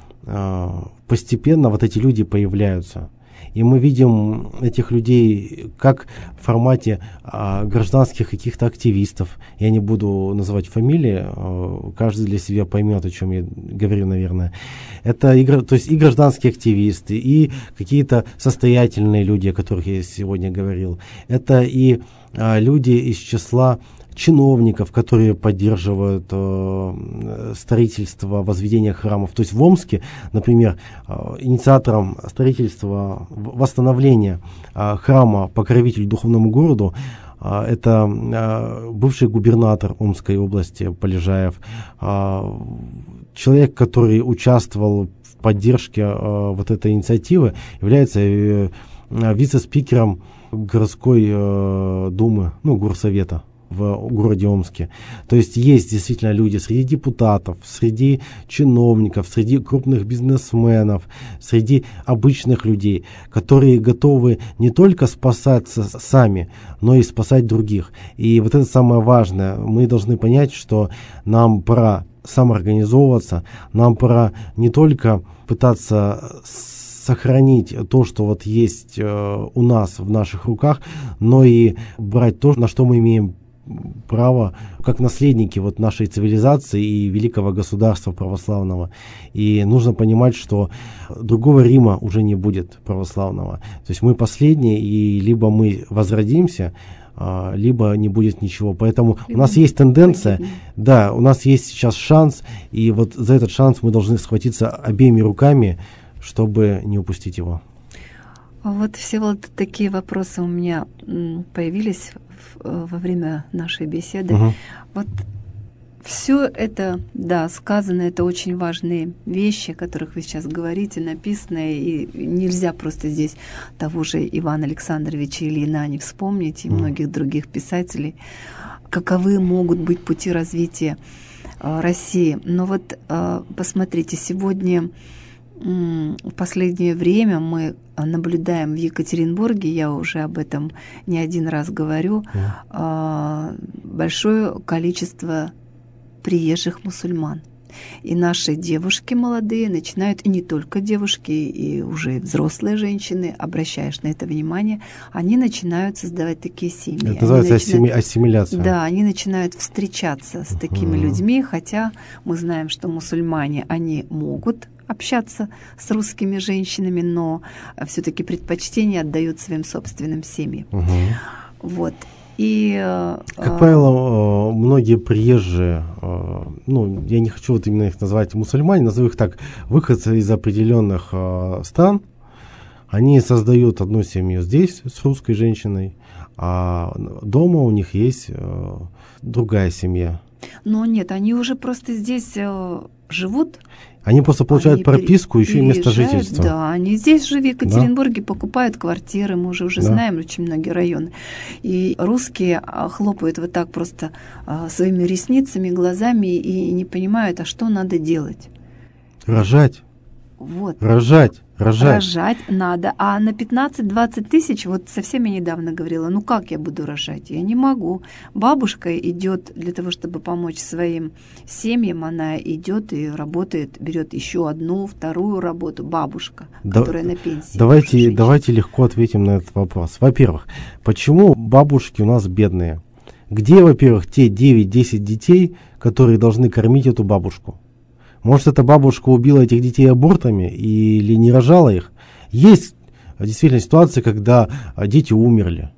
Постепенно вот эти люди появляются. И мы видим этих людей как в формате а, гражданских каких-то активистов. Я не буду называть фамилии, а, каждый для себя поймет, о чем я говорю, наверное. Это и, то есть и гражданские активисты, и какие-то состоятельные люди, о которых я сегодня говорил. Это и а, люди из числа чиновников, которые поддерживают э, строительство, возведение храмов. То есть в Омске, например, э, инициатором строительства, восстановления э, храма покровителю духовному городу э, это э, бывший губернатор Омской области Полежаев, э, человек, который участвовал в поддержке э, вот этой инициативы, является э, вице-спикером городской э, думы, ну, горсовета в городе Омске. То есть есть действительно люди среди депутатов, среди чиновников, среди крупных бизнесменов, среди обычных людей, которые готовы не только спасаться сами, но и спасать других. И вот это самое важное. Мы должны понять, что нам пора самоорганизовываться, нам пора не только пытаться сохранить то, что вот есть э, у нас в наших руках, но и брать то, на что мы имеем право, как наследники вот нашей цивилизации и великого государства православного. И нужно понимать, что другого Рима уже не будет православного. То есть мы последние, и либо мы возродимся, либо не будет ничего. Поэтому либо у нас есть тенденция, погибнем. Да, у нас есть сейчас шанс, и вот за этот шанс мы должны схватиться обеими руками, чтобы не упустить его. Вот, Всеволод, такие вопросы у меня появились во время нашей беседы. Угу. Вот все это, да, сказано, это очень важные вещи, о которых вы сейчас говорите, написанные, и нельзя просто здесь того же Ивана Александровича Ильина не вспомнить, и угу. многих других писателей, каковы могут быть пути развития э, России. Но вот э, посмотрите, сегодня в последнее время мы наблюдаем в Екатеринбурге, я уже об этом не один раз говорю, yeah. большое количество приезжих мусульман. И наши девушки молодые начинают, и не только девушки, и уже взрослые женщины, обращаешь на это внимание, они начинают создавать такие семьи. Это называется начинают, ассимиляция. Да, они начинают встречаться с такими uh-huh. людьми, хотя мы знаем, что мусульмане, они могут общаться с русскими женщинами, но все-таки предпочтение отдают своим собственным семьям. Угу. Вот. И, как правило, многие приезжие, ну, я не хочу вот именно их называть мусульмане, назову их так, выходцы из определенных стран, они создают одну семью здесь с русской женщиной, а дома у них есть другая семья. Но нет, они уже просто здесь живут. Они просто получают они прописку, еще и место жительства. Да, они здесь же в Екатеринбурге да. покупают квартиры, мы уже уже да. знаем очень многие районы. И русские хлопают вот так просто своими ресницами, глазами и не понимают, а что надо делать. Рожать. Вот. Рожать. Рожать. Рожать надо. А на пятнадцать-двадцать тысяч, вот совсем я недавно говорила, ну как я буду рожать? Я не могу. Бабушка идет для того, чтобы помочь своим семьям, она идет и работает, берет еще одну, вторую работу. Бабушка, да, которая на пенсии. Давайте, давайте легко ответим на этот вопрос. Во-первых, почему бабушки у нас бедные? Где, во-первых, те девять-десять детей, которые должны кормить эту бабушку? Может, эта бабушка убила этих детей абортами или не рожала их? Есть действительно ситуации, когда дети умерли.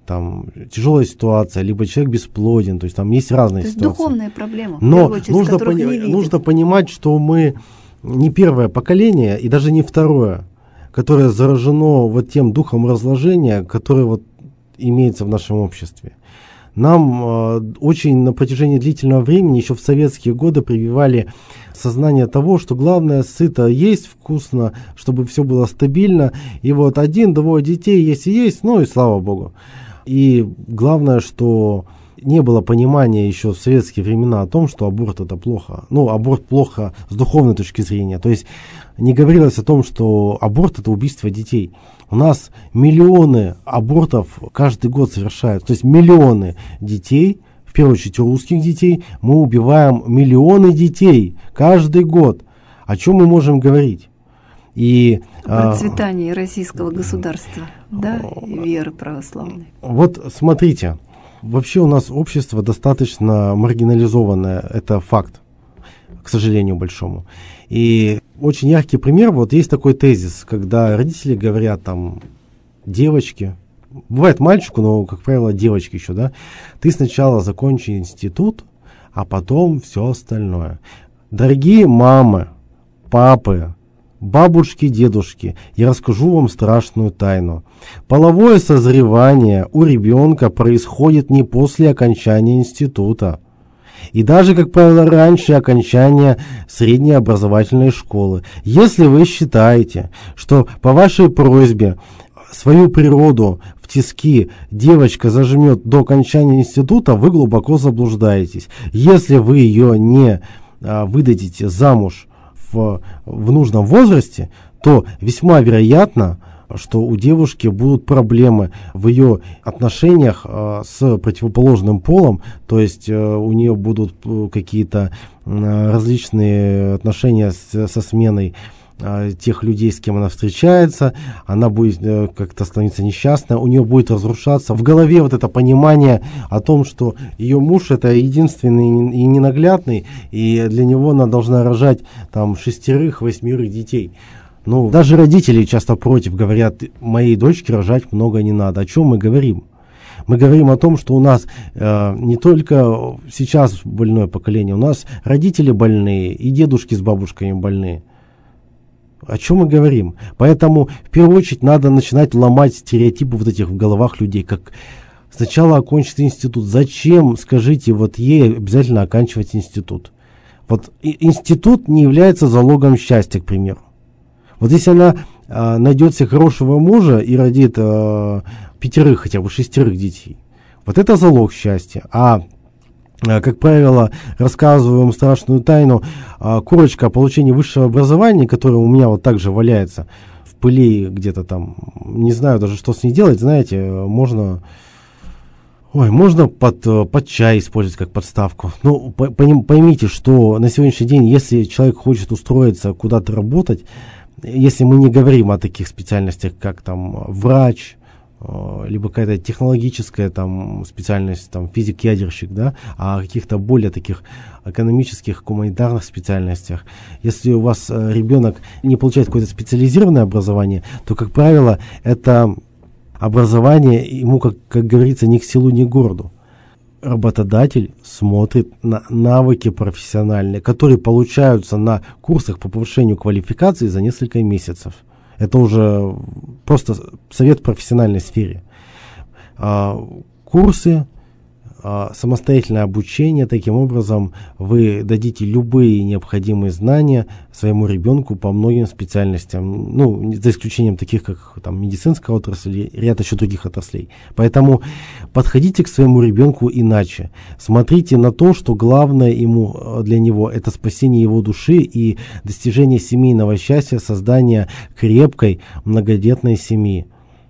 там тяжелая ситуация, либо человек бесплоден, то есть там есть разные то ситуации. есть духовная проблема, но очередь, нужно, пони- нужно понимать, что мы не первое поколение и даже не второе, которое заражено вот тем духом разложения, который вот имеется в нашем обществе. Нам э, очень на протяжении длительного времени, еще в советские годы, прививали сознание того, что главное сыто есть, вкусно, чтобы все было стабильно. И вот один-двое детей есть и есть, ну и слава богу. И главное, что не было понимания еще в советские времена о том, что аборт это плохо. Ну, аборт плохо с духовной точки зрения. То есть не говорилось о том, что аборт это убийство детей. У нас миллионы абортов каждый год совершаются. То есть миллионы детей, в первую очередь русских детей, мы убиваем миллионы детей каждый год. О чем мы можем говорить? И процветание а, российского государства, да, и веры православной. Вот смотрите, вообще у нас общество достаточно маргинализованное, это факт, к сожалению, большому. И очень яркий пример, вот есть такой тезис, когда родители говорят там, девочки, бывает мальчику, но, как правило, девочки еще, да, ты сначала закончи институт, а потом все остальное. Дорогие мамы, папы, бабушки, дедушки, я расскажу вам страшную тайну. Половое созревание у ребенка происходит не после окончания института. И даже, как правило, раньше окончания средней образовательной школы. Если вы считаете, что по вашей просьбе свою природу в тиски девочка зажмет до окончания института, вы глубоко заблуждаетесь. Если вы ее не а, выдадите замуж в, в нужном возрасте, то весьма вероятно, что у девушки будут проблемы в ее отношениях э, с противоположным полом, то есть э, у нее будут какие-то э, различные отношения с, со сменой э, тех людей, с кем она встречается, она будет э, как-то становиться несчастной, у нее будет разрушаться в голове вот это понимание о том, что ее муж это единственный и ненаглядный, и для него она должна рожать там шестерых, восьмерых детей. Ну, даже родители часто против, говорят, моей дочке рожать много не надо. О чем мы говорим? Мы говорим о том, что у нас э, не только сейчас больное поколение, у нас родители больные и дедушки с бабушками больные. О чем мы говорим? Поэтому в первую очередь надо начинать ломать стереотипы вот этих в головах людей, как сначала окончить институт. Зачем, скажите, вот ей обязательно оканчивать институт? Вот институт не является залогом счастья, к примеру. Вот если она э, найдет себе хорошего мужа и родит э, пятерых, хотя бы шестерых детей, вот это залог счастья. А, э, как правило, рассказываю вам страшную тайну, э, корочка о получении высшего образования, которая у меня вот так же валяется в пыли где-то там, не знаю даже, что с ней делать, знаете, можно... Ой, можно под, под чай использовать как подставку. Ну, поймите, что на сегодняшний день, если человек хочет устроиться куда-то работать, если мы не говорим о таких специальностях, как там врач, либо какая-то технологическая там специальность, там физик-ядерщик, да, а о каких-то более таких экономических, гуманитарных специальностях. Если у вас ребенок не получает какое-то специализированное образование, то, как правило, это образование ему, как, как говорится, ни к селу, ни к городу. Работодатель смотрит на навыки профессиональные, которые получаются на курсах по повышению квалификации за несколько месяцев. Это уже просто совет в профессиональной сфере. А, курсы, а, самостоятельное обучение, таким образом вы дадите любые необходимые знания своему ребенку по многим специальностям, ну, за исключением таких, как там, медицинская отрасль и ряд еще других отраслей. Поэтому подходите к своему ребенку иначе. Смотрите на то, что главное ему, для него это спасение его души и достижение семейного счастья, создание крепкой многодетной семьи.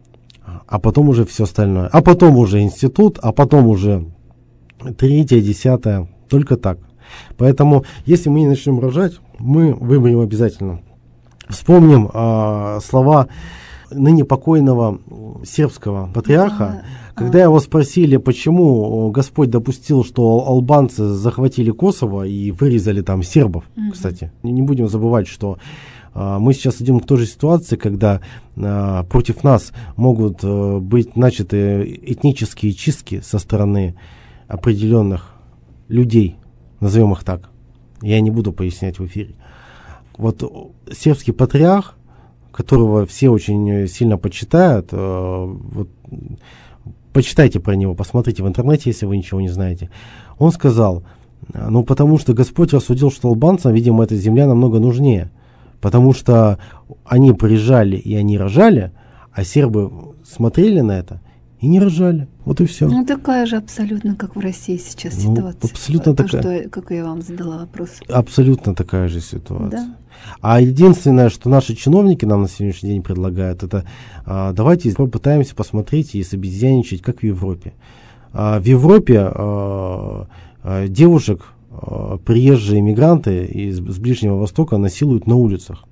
А потом уже все остальное. А потом уже институт, а потом уже третье, десятое. Только так. Поэтому, если мы не начнем рожать, мы выберем обязательно. Вспомним э, слова ныне покойного сербского патриарха, а, когда а... его спросили, почему Господь допустил, что албанцы захватили Косово и вырезали там сербов. Угу. Кстати, не будем забывать, что мы сейчас идем к той же ситуации, когда против нас могут быть начаты этнические чистки со стороны определенных людей, назовем их так. Я не буду пояснять в эфире. Вот сербский патриарх, которого все очень сильно почитают, вот, почитайте про него, посмотрите в интернете, если вы ничего не знаете. Он сказал, ну потому что Господь рассудил, что албанцам, видимо, эта земля намного нужнее, потому что они приезжали и они рожали, а сербы смотрели на это и не рожали. Вот и все. Ну, такая же абсолютно, как в России сейчас ну, ситуация. Абсолютно То, такая. Что, как я вам задала вопрос. Абсолютно такая же ситуация. Да. А единственное, что наши чиновники нам на сегодняшний день предлагают, это а, давайте попытаемся посмотреть и собезьяничать, как в Европе. А, в Европе а, а, девушек а, приезжие мигранты из с Ближнего Востока насилуют на улицах.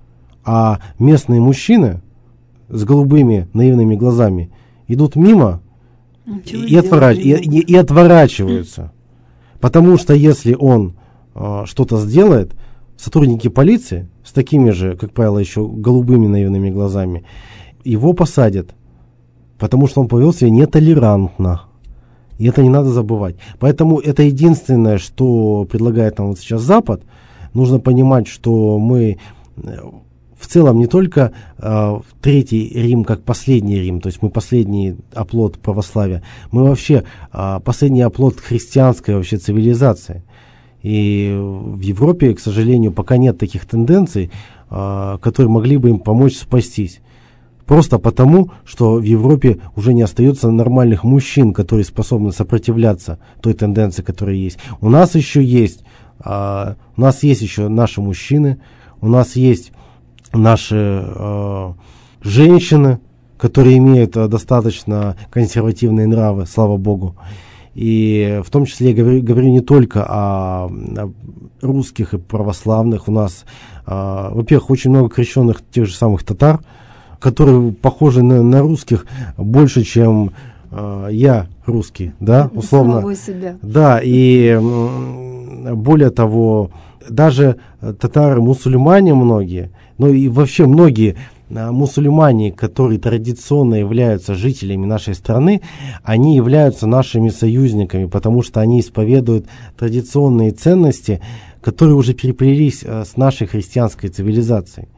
А местные мужчины с голубыми наивными глазами идут мимо и, отворач... и, и, и отворачиваются. Потому что если он э, что-то сделает, сотрудники полиции с такими же, как правило, еще голубыми наивными глазами, его посадят. Потому что он повел себя нетолерантно. И это не надо забывать. Поэтому это единственное, что предлагает нам вот сейчас Запад. Нужно понимать, что мы... В целом не только э, Третий Рим как последний Рим, то есть мы последний оплот православия, мы вообще э, последний оплот христианской вообще цивилизации. И в Европе, к сожалению, пока нет таких тенденций, э, которые могли бы им помочь спастись. Просто потому, что в Европе уже не остается нормальных мужчин, которые способны сопротивляться той тенденции, которая есть. У нас еще есть, э, у нас есть еще наши мужчины, у нас есть наши э, женщины, которые имеют э, достаточно консервативные нравы, слава богу. И в том числе я говорю, говорю не только о, о русских и православных. У нас, э, во-первых, очень много крещенных тех же самых татар, которые похожи на, на русских больше, чем э, я русский, да, условно. Самого себя. Да, и э, более того, даже татары-мусульмане многие, ну и вообще многие а, мусульмане, которые традиционно являются жителями нашей страны, они являются нашими союзниками, потому что они исповедуют традиционные ценности, которые уже переплелись а, с нашей христианской цивилизацией.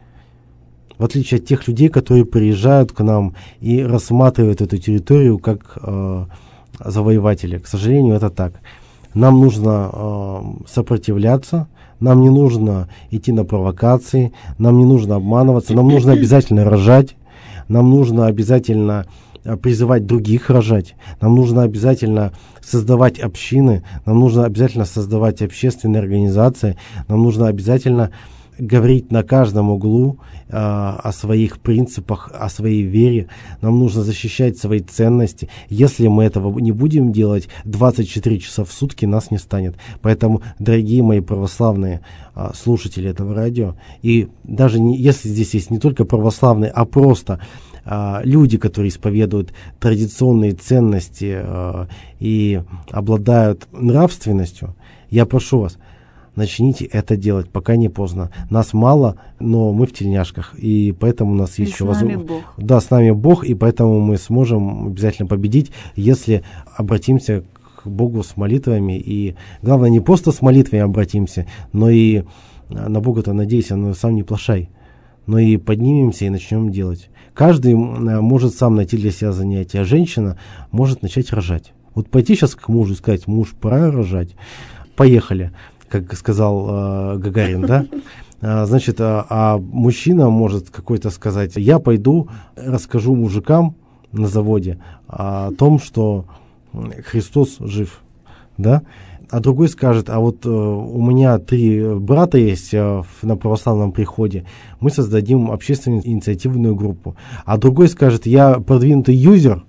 В отличие от тех людей, которые приезжают к нам и рассматривают эту территорию как э, завоеватели. К сожалению, это так. Нам нужно э, сопротивляться, нам не нужно идти на провокации, нам не нужно обманываться, нам нужно обязательно рожать, нам нужно обязательно призывать других рожать, нам нужно обязательно создавать общины, нам нужно обязательно создавать общественные организации, нам нужно обязательно говорить на каждом углу э, о своих принципах, о своей вере. Нам нужно защищать свои ценности. Если мы этого не будем делать, двадцать четыре часа в сутки нас не станет. Поэтому, дорогие мои православные э, слушатели этого радио, и даже не, если здесь есть не только православные, а просто э, люди, которые исповедуют традиционные ценности э, и обладают нравственностью, я прошу вас, начните это делать, пока не поздно. Нас мало, но мы в тельняшках, и поэтому у нас и есть еще возможность. Да, с нами Бог, и поэтому мы сможем обязательно победить, если обратимся к Богу с молитвами. И главное, не просто с молитвами обратимся, но и на Бога-то надейся, но сам не плашай. Но и поднимемся и начнем делать. Каждый может сам найти для себя занятие, а женщина может начать рожать. Вот пойти сейчас к мужу и сказать: муж, пора рожать. Поехали. Как сказал э, Гагарин, да? А, значит, а, а мужчина может какой-то сказать: я пойду расскажу мужикам на заводе о том, что Христос жив, да? А другой скажет: а вот э, у меня три брата есть э, на православном приходе, мы создадим общественную инициативную группу. А другой скажет: я продвинутый юзер,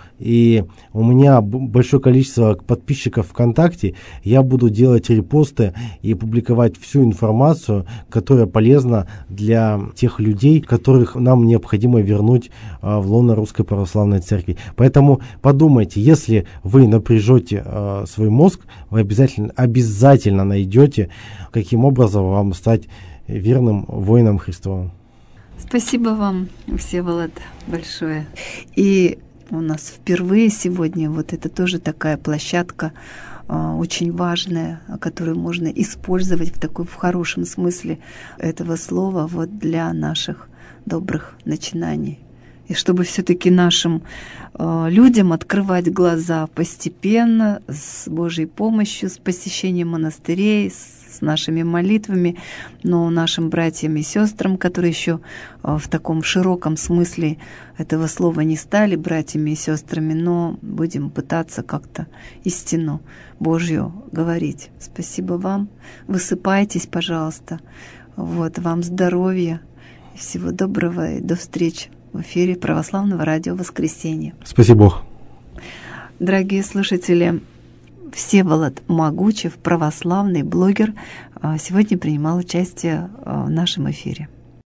и у меня большое количество подписчиков ВКонтакте, я буду делать репосты и публиковать всю информацию, которая полезна для тех людей, которых нам необходимо вернуть а, в лоно Русской Православной Церкви. Поэтому подумайте, если вы напряжете а, свой мозг, вы обязательно, обязательно найдете, каким образом вам стать верным воинам Христовым. Спасибо вам, Всеволод, большое. И у нас впервые сегодня вот это тоже такая площадка очень важная, которую можно использовать в такой, в хорошем смысле этого слова вот для наших добрых начинаний. И чтобы все-таки нашим э, людям открывать глаза постепенно, с Божьей помощью, с посещением монастырей, с, с нашими молитвами, но нашим братьям и сестрам, которые еще э, в таком широком смысле этого слова не стали братьями и сестрами, но будем пытаться как-то истину Божью говорить. Спасибо вам. Высыпайтесь, пожалуйста. Вот, вам здоровья. Всего доброго и до встречи в эфире Православного радио «Воскресенье». Спасибо Бог. Дорогие слушатели, Всеволод Могучев, православный блогер, сегодня принимал участие в нашем эфире.